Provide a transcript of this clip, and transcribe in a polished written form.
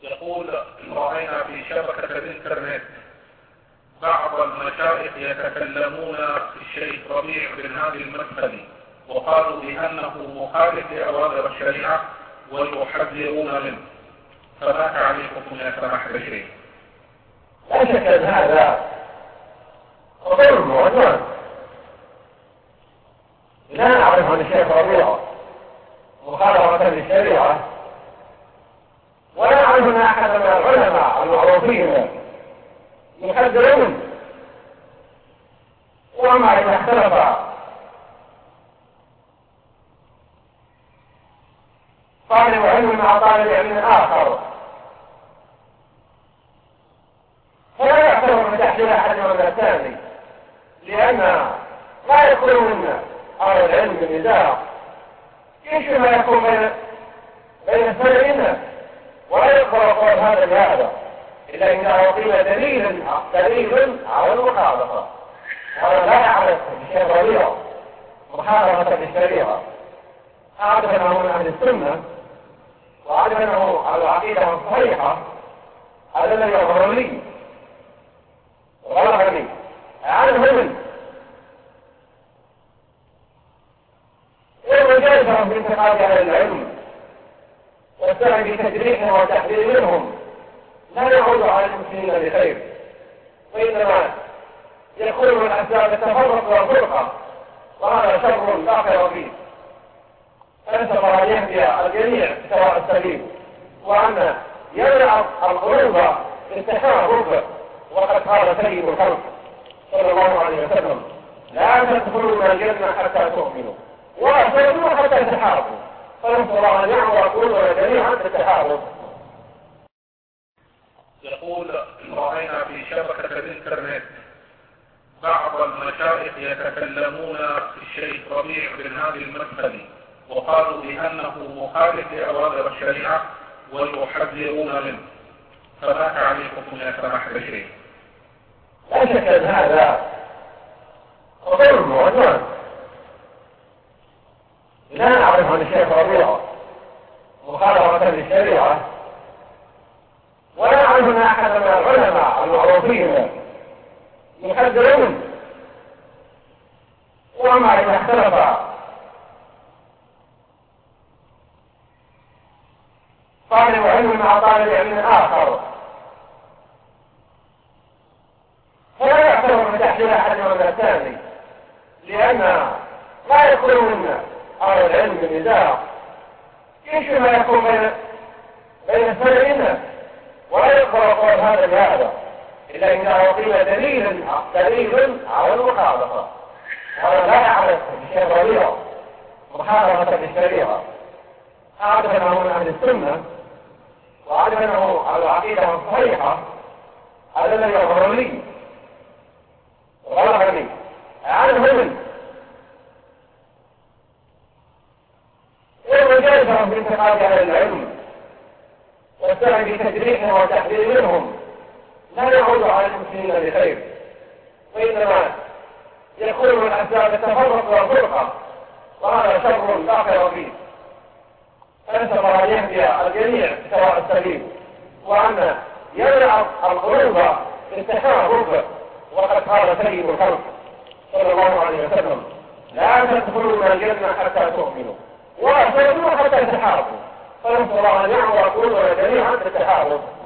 يقول: رأينا في شبكة الإنترنت بعض المشايخ يتكلمون في الشيخ ربيع بن هادي المدخلي، وقالوا بأنه مخالف لأوامر الشريعة ويحذرون منه، فما تعليقكم يا سماحة الشيخ؟ لا شك أن هذا ظلم وعدوان. لا نعرف عن الشيخ ربيع مخالفة للشريعة، ولا نعرف أن أحد من العلماء المعروفين يحذر منه، وما إذا اختلف طالب علم مع طالب علم آخر فلا يعتبر من تحصيل أحد من الثاني، لأن لا يكون منا أهل العلم بالنزاع يشبه ما يكون بين السنين، ولا يقرأ قول هذا بهذا إلا إذا أعطي دليل على المخالفة. هذا لا يعرف الشيخ ربيع مخالفة للشريعة، أعرف أنه من أهل السنة، وأعرف أنه على العقيدة الصحيحة. هذا الذي يظهر لي وغلبني، أعرف منه ومجالسهم في انتقاد أهل العلم والسعي في تجريحهم وتحذير منهم لا يعود على المسلمين بخير، وإنما يكون من أسباب التفرق والفرقة، وهذا شر لا خير فيه. فنسأل الله أن يهدي الجميع سواء السبيل، وأن يمنع القلوب في التشابك. وقد قال سيد الخلق صلى الله عليه وسلم: لا تدخلون الجنة حتى تؤمنوا ولا تؤمنوا حتى تحاربوا. فنسأل الله أن يعمر قلوبنا جميعا بالتحارب. يقول: رأينا في شبكة الإنترنت بعض المشايخ يتكلمون في الشيخ ربيع بن هادي المدخلي، وقالوا بأنه مخالف لأوامر الشريعة ويحذرون منه، فما تعليقكم يا سماحة الشيخ؟ لا شك أن هذا ظلم وعدوان. لا نعرف عن الشيخ ربيع مخالفة للشريعة، ولا نعرف أن أحد من العلماء المعروفين يحذر منه، وما إذا اختلف طالب علم مع طالب علم آخر فلا يعتبر من تحصيل أحد من الثاني، لأن لا يكون منا أهل العلم بالنزاع يشبه ما يكون بين السنين، ولا يقرأ قول هذا بهذا إلا إذا أعطي دليل على المخالفة. هذا لا يعرف الشيخ ربيع مخالفة للشريعة، أعرف أنه من أهل السنة، وأعرف أنه على العقيدة الصحيحة. هذا الذي يظهر لي وغلبني، أعرف منه ومجالسهم في انتقاد أهل العلم والسعي في تجريحهم وتحذير منهم لا يعود على المسلمين بخير، وإنما يكون من أسباب التفرق والفرقة، وهذا شر لا خير فيه. فنسأل الله أن يهدي الجميع سواء السبيل، وأن يمنع القلوب في التشابك. وقد قال سيد الخلق صلى الله عليه وسلم: لا تدخلون الجنة حتى تؤمنوا ولا تؤمنوا حتى تحاربوا. فنسأل الله أن يعمر قلوبنا جميعا بالتحارب.